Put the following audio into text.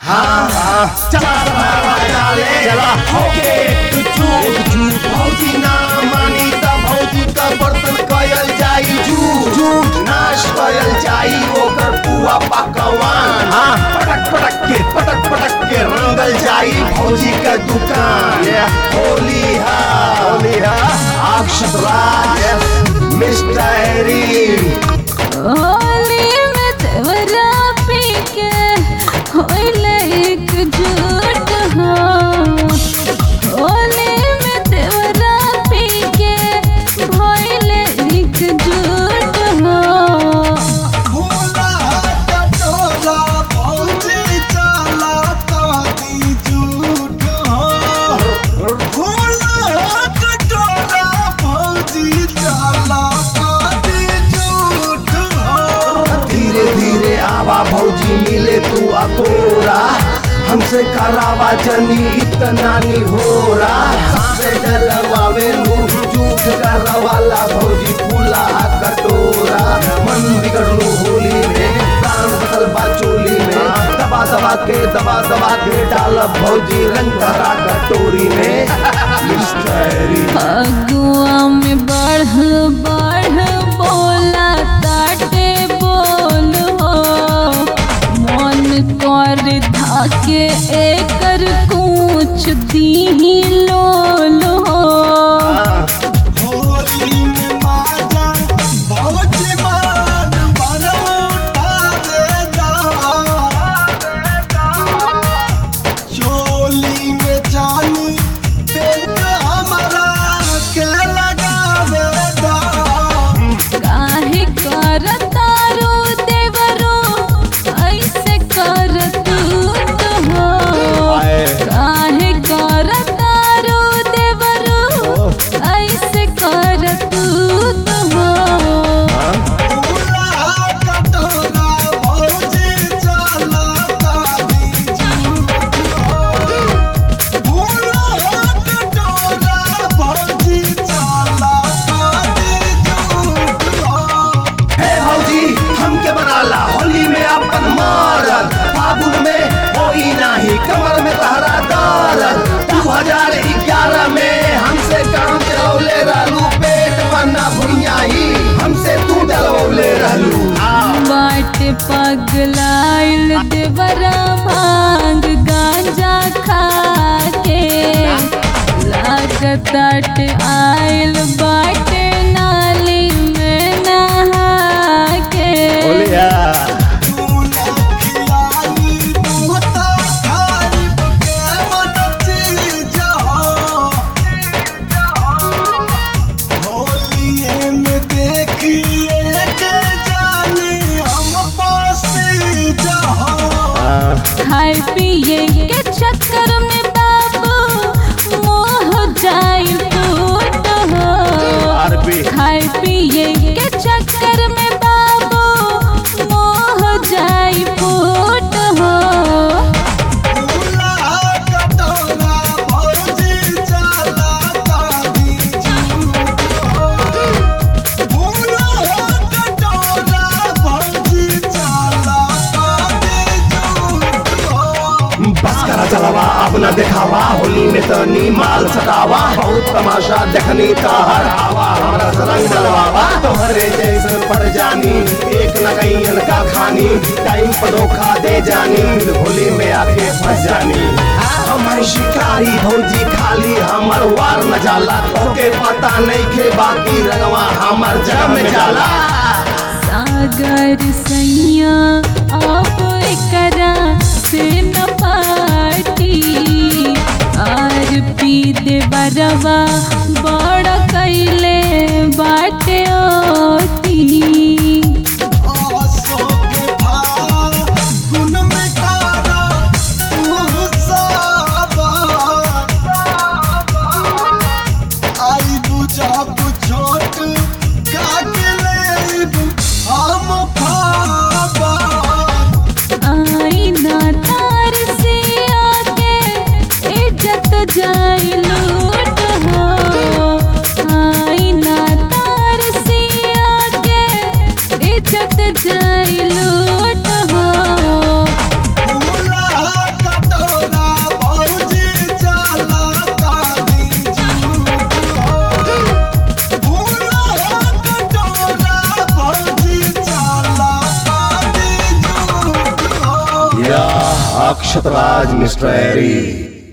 हाँ चला चला होके एकजुट भौजी ना मानी त भौजी का बर्तन कयल जाई झूठ नाश कयल जाई ओकर पुआ पकवान पटक के रंगल जाई भौजी का दुकान होली हा अक्षत राज मिस्टरी होली में तेवरा पी के होइले एकजुट हो होली में तेवरा पी के होइले एकजुट हो भोला कटोरा भौजी चला ताती झूठ हो भोला कटोरा भौजी चला ताती झूठ हो धीरे धीरे आवा भौजी मिले तू अकोरा हमसे करावा जनी इतना नहीं हो रहा से डलवावे मुंह झूठ करवाला भौजी फूला कटोरा मन बिगड़लू होली में प्राण बदल बा चोली में दबा के डाल भौजी रंग करा कटोरी में मिस्टरी अगुआ में बढ़ बोला ताटे बोल हो मन कर धाके एकर कूच दीही लोल हो होली में माजा भौजी मान बनौटा दे चोली में जानी पेट हमारा के लगावे दा काहे करता रो देवरो ऐसे करत हो काहे करता रो देवरो ऐसे करत हो भोला कटोरा भौजी चला ताती झूठ हो भोला कटोरा भौजी चला ताती झूठ हो हे भौजी हमके बनाला होली में अपन मारल फागुन में होई नाही कमर में तहरा दर्द 2011 में हमसे काम चलौले रहलू पेट पन्ना भुइयाही हमसे तू डलवले रहलू बाट पगलाइल देवरा भांग गांजा खा के लागत आइल बाट नाली में नहा के तूने खियाली मुहता खाइब के मन चीज हो होलिये में देखिए के जानी हम पासी जहो खाए पिए के चक्कर में बाबू मोह जाई टूट हो खाए पिए के चक्कर में बाबू मोह जाई फूट हो भोला कटोरा भौजी चला ताती झूठ हो भोला कटोरा भौजी चला ताती झूठ हो बस करा चलावा अब न दिखावा होली में तनी माल सटावा बहुत तमाशा देखनी ताहर आवा हमरा रंग डलवावा तोहरे जैसन पड़ जानी एक न कहीं का खानी टाइम पर धोखा दे जानी होली में आके फंस जानी हम शिकारी भौजी खाली हमर वार न जाला ओके पता नहीं के बाकी रंगवा हमर जग में जाला सागर सैया अब एकरा से न पाटी आर पी दे बरवा बड़ कैले बाटे ओती आसो के फागुन में तारा तू सावा आई बुझा बुझोट काके लेब हम फावा आई ना तार से आके इज्जत जाई लूट हो अक्षतराज मिस्टर एरी।